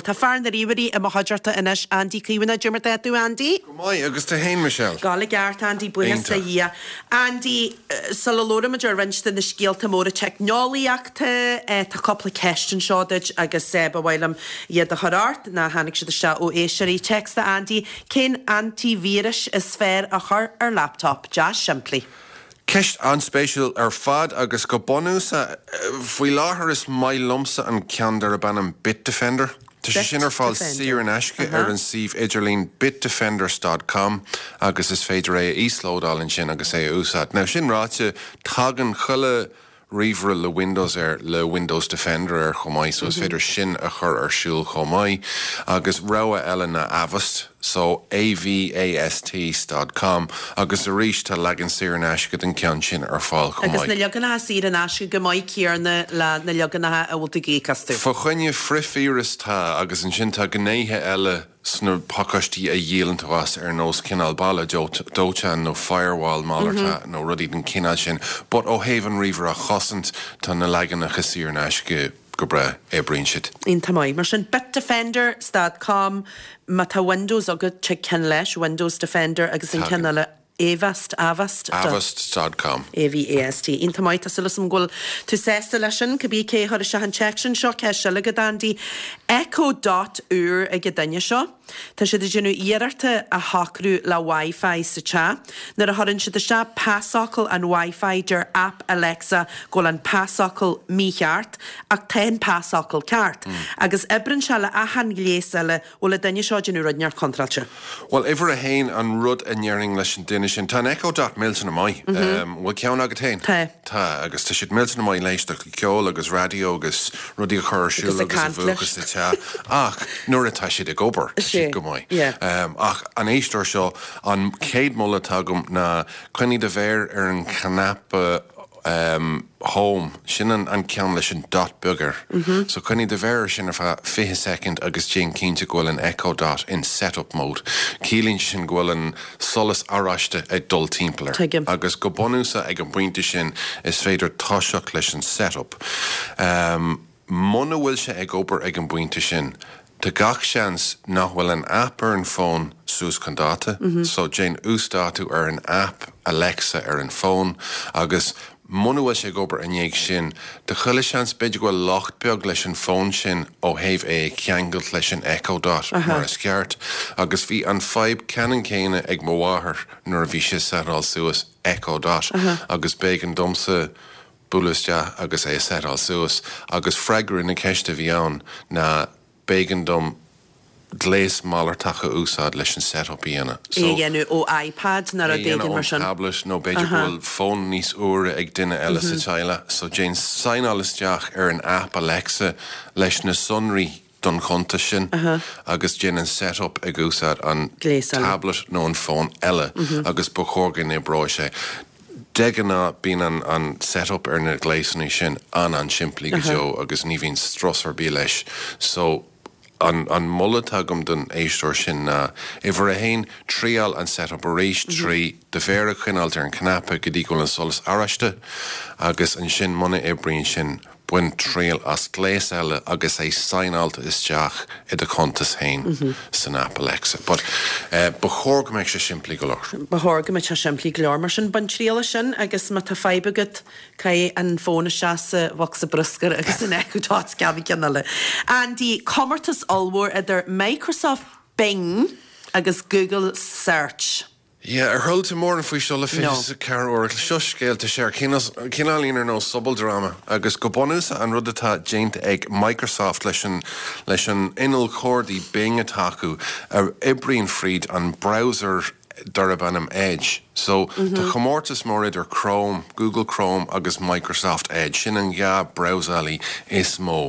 Tá fear na ríomhairí a mahajarta inis Andy Clewana Jimmer tú Andy. Mai agus tá hain Michelle. Gala gart Andy bunas a Andy salalóra major rinsta na scialta móra technoliaachta tá coppla question shortage agus ba bhailam iad a harart na hanig si se ó éisiirí texta Andy cén antivirus is sfér a chur laptop Josh simply. Ceist anspéisiúil fad agus go bonúsa faoi láthair is mai lumsa an ceandar a bannam Bitdefender. Tá sé sin fáil siar an eisce an sih idirlín bitdefenders.com agus is féidir íslódáil sin agus úsad. Now sin ráte tagan chuile riomhre le Windows le Windows Defender chomáid, so is féidir sin a chur siúil chomáid agus rogha eile na Avast, so avast.com agus a ríis tá legan siar an eisce den cean sin fáil chomáid. Agus na legan siar an eisce go maiid cíarna le na legan a bhfuil gé castú. Fa chuine frifíras tá agus an sin tá gnéithe eile sna pakastí a dhéalann was nós cinál balla dótean nó firewall málarta nó rudí den cinál sin, but ó héhan riomhar a chosant tá na legan a chasíar an eisce go bre brín siad. Ínta mai, mar sin bitdefender.com má tá Windows agad te cin leis Windows Defender agus an cinile Avast.com AVAST. Ínta mai tá sulas mgóil tú sésta leis sin go bí cé thar se an check sin seo ceis se le go Andy echo.ur a go daine seo. Tá si dginú íararta a hacrú le Wi-Fi sa te. Nar a thurann si se pásacail an Wi-Fi der app Alexa ggóil an pásacail mícheart ach 10 pásacail ceart. Agus ebrann se le ahan gléasile ó le daine seo dginú rudneart contralte. Well, iver a hain an rud a nearing leis an duine sin tá echo.milton mai. Bhfuil ceann agad hain? Tá, agus tá siad milton mai léisteach le ceol agus radio agus rudí a chur siúil agus a bhuachas sa te. Ach, nuair atá siad a gobar. Go mai. Ach an éistóir seo an céad mola tagum na chuine de bhéir an canapa home sin an cean leis an dot bugger. So chuine de bhéir sin fa 5 second agus Jane cínte ghfuil an echo dot in setup mode. Cílín sin ghfuil an solas áráiste dul timpplair. Agus go bonúsa ag an buinte sin is féidir táiseach leis an setup. Mona bhfuil se ag obair ag an buinte sin. Tá gach seans nach bhfuil an app an phone sús chun dáta, so Jane ústátu an app Alexa an phone, agus muna bhfuil sé gobar an dhéag sin, de chuile seans beidir go locht beag leis an phone sin ó héh ceangalt leis an Echo Dot mar a sceart, agus bhí an 5 cean céine ag mháthir nuair a bhí sé setáil suas Echo Dot, agus béag an domsa búlaiste agus setáil suas, agus freigur na ceiste bhí ann na bégan dom gléis málar tacha úsáid leis an setup íana. Dhéanú ó iPad nar a dégan mar sin. Tablet nó beidir bhfuil phone níos úra ag duine eile sa teile. So Jane sainálaisteach an app Alexa leis na sonraí don chunta sin, agus Jane an setup ag úsáid an tablet nó an phone eile, agus buchorgan é brá sé. Deganna bín an setup na gléisnaí sin an siimplí go jo agus ní bhín strosar bí leis. So an mulla tagum don éistóir sin na ifar a hain trial an setup a rééis trí de bhéir chuineáltar an canapa go dtí go an solas áraiste agus an sin muna bríonn sin buin trial as gléis eile agus sainálta isteach I de contas hain san app Alexa. But bechorga meid sé siimplí go leir. Bechorga meid sé siimplí go leir mar sin ban triala sin agus má tá feibegat cai an fóna seasa bhach sa bruscar agus an Echo Dot gabi ceanile. Andy, commartas allmór idir Microsoft Bing agus Google Search. Yeah, hurlta mór an faoi seo le fis a cear or seo scéalta sé cinálíonar nó subbaldrama agus go bonúsa an rud atá déanta ag Microsoft leis an inal códaí Bing atácu ar ibríonn friad an browser darabannam Edge. So the chomórtas mór idir Chrome, Google Chrome agus Microsoft Edge sin an browserlí is mó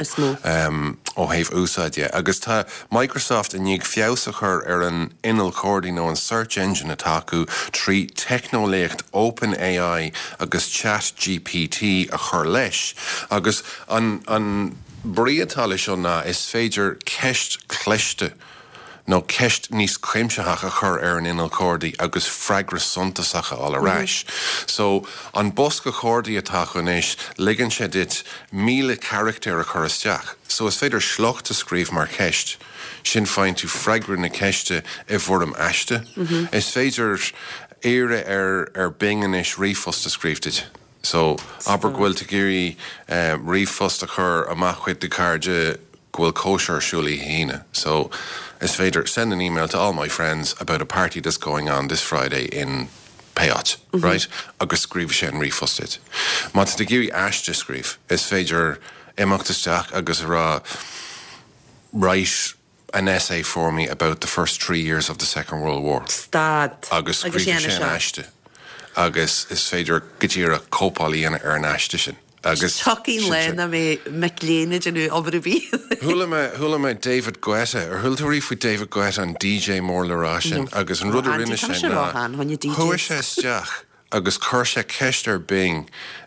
ó héh úsáide. Agus tá Microsoft in níag fiosachar ar an inal códaí nó an search engine atácu trí technoléocht OpenAI agus ChatGPT a chur leis. Agus an bríatála seo ná is féidir ceist cleiste nó ceist níos chéimseach a chur ar an inal córdaí agus freigra suntasacha all aráis. So an bosca córdaí atá chunéis ligann sé dit 1000 charactéir a chur isteach. So is féidir slocht a scríb mar ceist. Sin féin tú freigra na ceiste I bhfuair aiste. Is féidir éire ar bingan is rifost a scríbtid. So, aber gwil te giri rifost a chur amach chuid de carde gwil kosher shuli hina. So, it's fader, send an email to all my friends about a party that's going on this Friday in Payot, right? Agus scríb sé an rifost it. Ma te giri ashte scríb, is fader imachtasteach agus ra write an essay for me about the first 3 years of the Second World War. Stad. Agus scríb sé an ashte. Agus is féidir gotíar a cópálaí ar an aiste sin. Agus tucking lena mé McLeanid anú obair bhí. Thula me David Guetta, ar thultarí faoi David Guetta an DJ mór le rá sin, agus an rud a rinne sin ná. Thua sé isteach, agus chuir sé ceist ar bing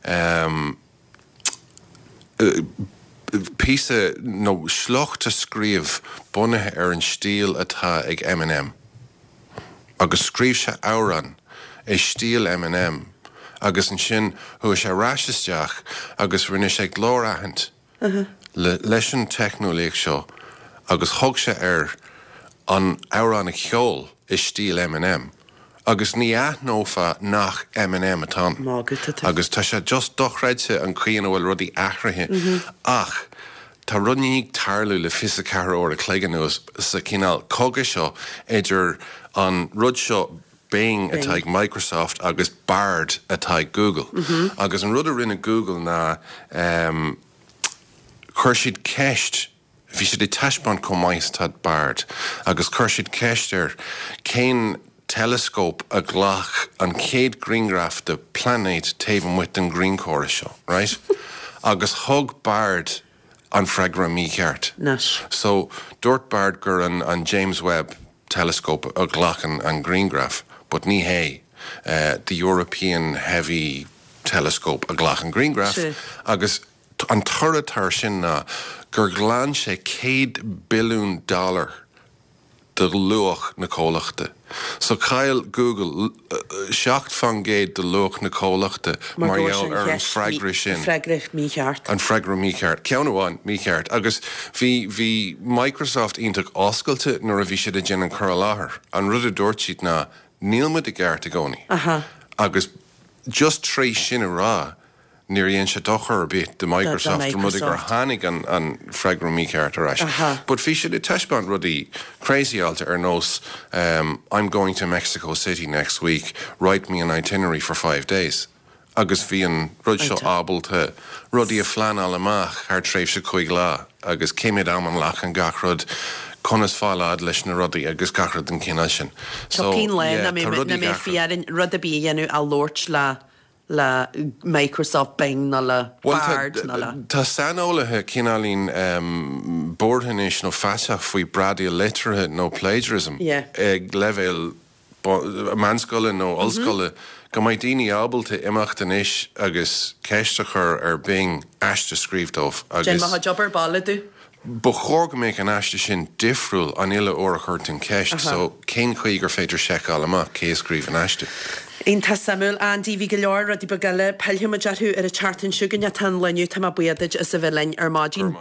písa nó slocht a scríomh bunathe ar an stíl atá ag M&M. Agus scríb sé áran is stíl M&M, agus an sin thua sé ráisisteach agus rinne sé glórahant leis an technolíoch seo, agus thug sé ar an áran a cheol is stíl M&M, agus ní aithnófa nach M&M atá. Agus tá sé just dochreidse an chuoine bhfuil rudí achraithe, ach tá runníigh tarlú le fisacar ó a cléigeanús sa cinál cóga seo idir an rud seo Bing atá ag Microsoft agus Bard atá ag Google. Agus an rud a rinne Google ná chuir siad ceist, bhí siad I taispont commáis tá Bard, agus chuir siad ceist ar cén telescope a ghlach an céad greengraph de planéid taobh with an green chora seo, right? Agus thug Bard an freigra mícheart. So dúirt Bard gur an James Webb telescope a ghlach an greengraph, but ní hé the European Heavy Telescope a ghlach an greengraph, agus an turratar sin ná gur glan sé $100 billion de luach na cólachta. So cael Google seacht fan géad de luach na cólachta mar jaall ar an freigra sin. An freigra mícheart. Ceanháin mícheart. Agus bhí Microsoft ionach oscailte nuair a bhí siad a gin an chur láthair. An rud a dúirt siad ná níl muid a gceart a gcónaí. Agus just trí sin a rá níor dhéon sé dochar a bit de Microsoft rud gur tháinig an freigra mícheart ar ais. But bhí siad I taispont rudí crazyálta ar nós I'm going to Mexico City next week, write me an itinerary for 5 days. Agus bhí an rud seo ábalta rudí a phleanáil amach ar tréimh se chuig lá, agus céimiid am an lach an gachrod conas fáilead leis na rudaí agus gachrod an cinál sin. So cín le na mé fiarin rud a bí dhéanú a lóirt le Microsoft Bing na le Bard na le. Tá sanolaithe cinálín borthanis nó feiteach faoi bradia literathe nó plagiarism ag levéil manscoile nó ollscoile go mbeidh daoine ábalta imeachtanis agus ceistechar ar Bing aiste scríbdómh agus. Sin maitha jobbar balladu? Ba chóg méid an aiste sin difriúil an ile óra chuirt an ceist, so cén chuig gur féidir seiceáil amach cé scríb an aiste. Tá Samuel Andy bhí go leor a dtí bagile peiltheama dearthú ar a chartan siúgan a tan leniu tá buiad is a bheith lein ar mádín